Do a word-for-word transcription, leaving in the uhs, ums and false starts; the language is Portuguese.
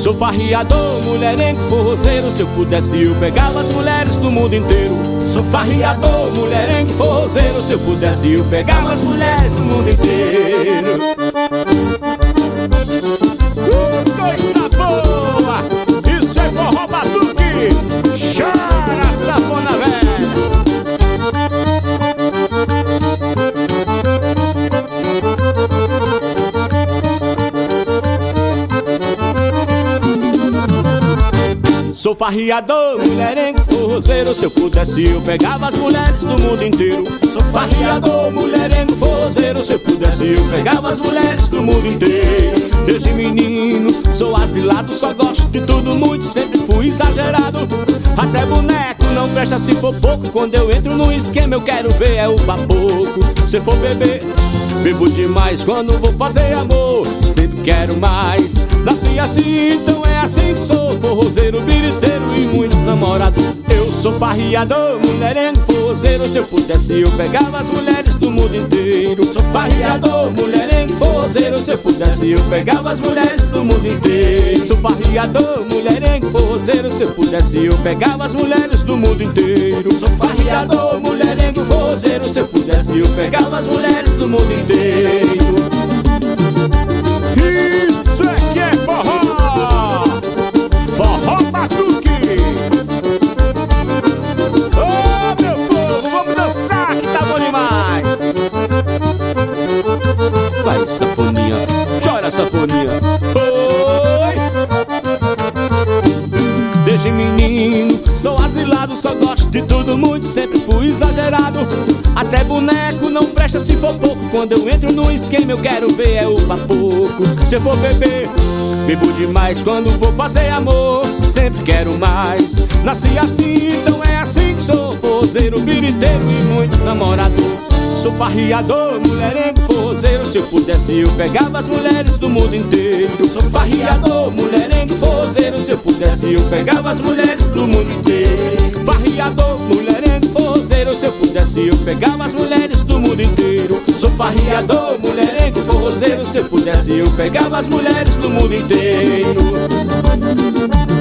Sou farriador, mulherengo, forrozeiro. Se eu pudesse eu pegava as mulheres do mundo inteiro. Sou farriador, mulherengo, forrozeiro. Se eu pudesse eu pegava as mulheres do mundo inteiro. Uh, coisa boa! Isso é forró batuque! Chora, safona velha! Sou farriador, mulherengo, forrozeiro. Se eu pudesse eu pegava as mulheres do mundo inteiro. Sou farriador, mulherengo, forrozeiro. Se eu pudesse eu pegava as mulheres do mundo inteiro. Desde menino sou asilado, só gosto de tudo muito, sempre fui exagerado. Até boneco não presta se for pouco. Quando eu entro no esquema eu quero ver é o papoco. Se for beber, bebo demais. Quando vou fazer amor, sempre quero mais. Nasci assim, então é assim que sou. Forrozeiro, biriteiro e muito namorado. Eu sou farriador, mulherengo, forrozeiro. Se eu pudesse eu pegava as mulheres do mundo inteiro. Sou farriador, mulherengo, forrozeiro. Se eu pudesse eu pegava as mulheres do mundo inteiro. Sou farriador, mulherengo, forrozeiro. Se eu pudesse eu pegava as mulheres do mundo inteiro. Sou farriador, mulherengo, forrozeiro. Se eu pudesse eu pegava as mulheres do mundo inteiro. Isso é que é forró! Forró batuque! Ô oh, meu povo, vamos dançar que tá bom demais! Vai, safoninha, chora, safoninha! Oi! Desde menino sou asilado, só gosto de tudo muito, sempre fui exagerado. Até boneco não presta se for pouco. Quando eu entro no esquema eu quero ver é o papoco. Se eu for beber, bebo demais. Quando vou fazer amor, sempre quero mais. Nasci assim, então é assim que sou. Forrozeiro, biriteiro e muito namorado. Sou farriador, mulherengo, forrozeiro. Se eu pudesse eu pegava as mulheres do mundo inteiro. Sou farriador, mulherengo, forrozeiro. Se eu pudesse eu pegava as mulheres do mundo inteiro. Farriador, mulherengo, forrozeiro. Se eu pudesse eu pegava as mulheres do mundo inteiro. Sou farriador, mulherengo, forrozeiro. Se eu pudesse eu pegava as mulheres do mundo inteiro.